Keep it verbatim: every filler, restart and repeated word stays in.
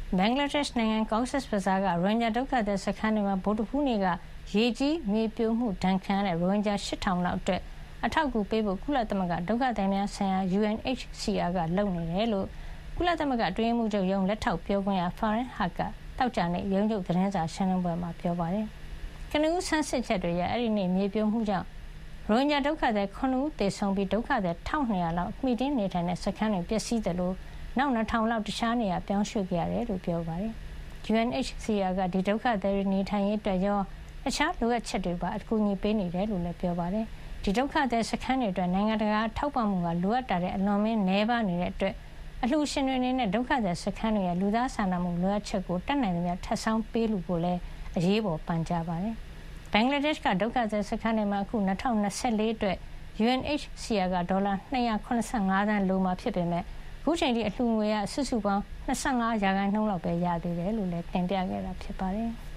ဘင်္ဂလားဒေ့ရှ်နိုင်ငံကော့ဆက်ဘဇားကရိုဟင်ဂျာဒုက္ခသည်စခန်းတွေမှာဗုဒ္ဓဟူးနေ့ကရေကြီးမြေပြိုမှုဒဏ်ခံရတဲ့ရိုဟင်ဂျာ ရှစ်ထောင် လောက်အတွက်အထောက်အကူပေးဖို့ကုလသမဂ္ဂဒုက္ခသည်များဆိုင်ရာ U N H C R ကလုပ်နေတယ်လို့ကုလသမဂ္ဂအတွင်းရေးမှူးချုပ်ရုံးလက်ထောက်ပြောခွင့်ရ Farhan Haq ကတောက်ကြနေ့ရုံးချုပ်သတင်းစာရှင်းလင်းပွဲမှာပြောပါတယ်။ကနဦးဆန်းစစ်ချက်တွေအရအဲ့ဒီနေ့မြေပြိုမှုကြောင့်ရိုဟင်ဂျာဒုက္ခသည်ခုနှစ်ဦးသေဆုံးပြီးဒုက္ခသည် တစ်ထောင်နှစ်ရာ လောက်မှီတင်းနေထိုင်တဲ့စခန်းတွေပျက်စီးတယ်လို့နောက် နှစ်ထောင် လောက်တခြားနေရာပြောင်းရွှေ့ခဲ့ရတယ်လို့ပြောပါတယ်။ U N H C R ကဒီဒုက္ခသည်တွေနေထိုင်ရေးအတွက်ရောအခြားလိုအပ်ချက်တွေပါအကူအညီပေးနေတယ်လို့လည်းပြောပါတယ်။ဒီဒုက္ခသည်စခန်းတွေအတွက်နိုင်ငံတကာထောက်ပံ့မှုကလိုအပ်တာတဲ့အလွန်မင်းနည်းပါးနေတဲ့အတွက်အလှူရှင်တွေအနေနဲ့ဒုက္ခသည်စခန်းတွေရဲ့လူသားစာနာမှုလိုအပ်ချက်ကိုတတ်နိုင်သမျှထပ်ဆောင်းပေးလို့ကိုလည်းအရေးပေါ်ပန်ကြားပါတယ်။ဘင်္ဂလားဒေ့ရှ်ကဒုက္ခသည်စခန်းတွေမှာအခု၂၀၂၄အတွက် U N H C R ကဒေါ်လာ၂၇၅သန်းလိုမှာဖြစ်ပေမဲ့အခုချိန်ထိအလှူငွေကစုစုပေါင်း၂၅ရာခိုင်နှုန်းလောက်ပဲရသေးတယ်လို့လည်းတင်ပြခဲ့တာဖြစ်ပါတယ်။